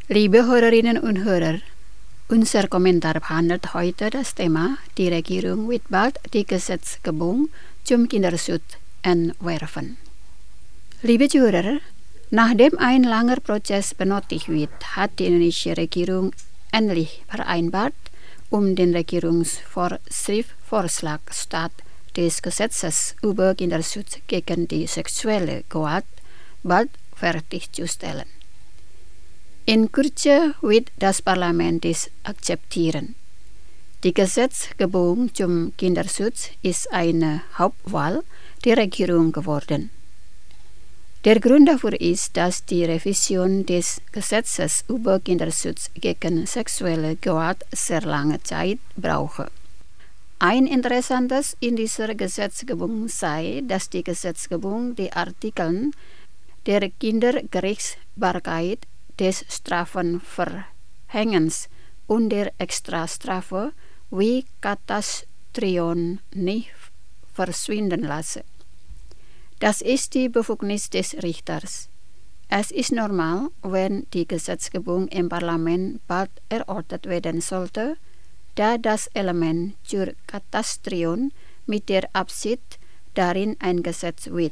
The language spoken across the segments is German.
Liebe Hörerinnen und Hörer, unser Kommentar behandelt heute das Thema, die Regierung wird bald die Gesetzgebung zum Kinderschutz entwerfen. Liebe Zuhörer, nachdem ein langer Prozess benötigt wird, hat die indonesische Regierung endlich vereinbart, den Regierungsvorschlag statt des Gesetzes über Kinderschutz gegen die sexuelle Gewalt bald fertigzustellen. In Kürze wird das Parlament dies akzeptieren. Die Gesetzgebung zum Kinderschutz ist eine Hauptwahl der Regierung geworden. Der Grund dafür ist, dass die Revision des Gesetzes über Kinderschutz gegen sexuelle Gewalt sehr lange Zeit brauche. Ein Interessantes in dieser Gesetzgebung sei, dass die Gesetzgebung die Artikel der Kindergerichtsbarkeit, des Strafenverhängens und der Extrastrafe wie Katastrion nicht verschwinden lasse. Das ist die Befugnis des Richters. Es ist normal, wenn die Gesetzgebung im Parlament bald erörtert werden sollte, da das Element zur Katastrion mit der Absicht darin eingesetzt wird.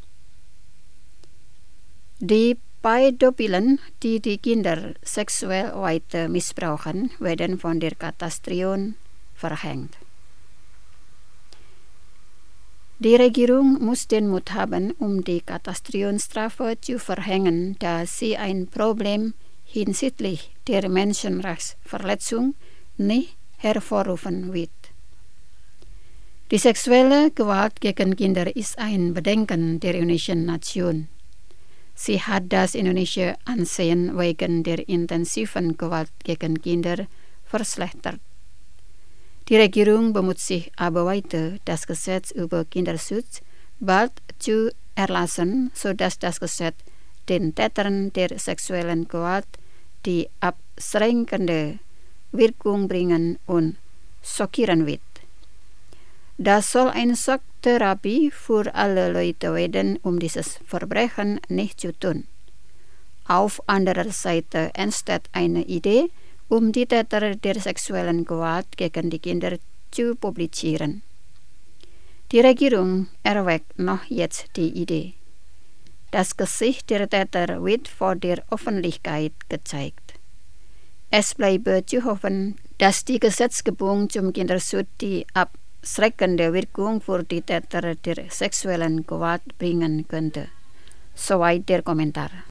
Die Pädophilen, die Kinder sexuell weiter missbrauchen, werden von der Katastrion verhängt. Die Regierung muss den Mut haben, die Katastrionstrafe zu verhängen, da sie ein Problem hinsichtlich der Menschenrechtsverletzung nicht hervorrufen wird. Die sexuelle Gewalt gegen Kinder ist ein Bedenken der indonesischen Nation. Sie hat das indonesische Ansehen wegen der intensiven Gewalt gegen Kinder verschlechtert. Die Regierung bemüht sich aber weiter, das Gesetz über Kinderschutz bald zu erlassen, sodass das Gesetz den Tätern der sexuellen Gewalt die abschreckende Wirkung bringen und schockieren wird. Das soll eine Schocktherapie für alle Leute werden, dieses Verbrechen nicht zu tun. Auf anderer Seite entsteht eine Idee, die Täter der sexuellen Gewalt gegen die Kinder zu publizieren. Die Regierung erwägt noch jetzt die Idee. Das Gesicht der Täter wird vor der Öffentlichkeit gezeigt. Es bleibe zu hoffen, dass die Gesetzgebung zum Kinderschutz die abschreckende Wirkung für die Täter der sexuellen Gewalt bringen könnte. Soweit der Kommentar.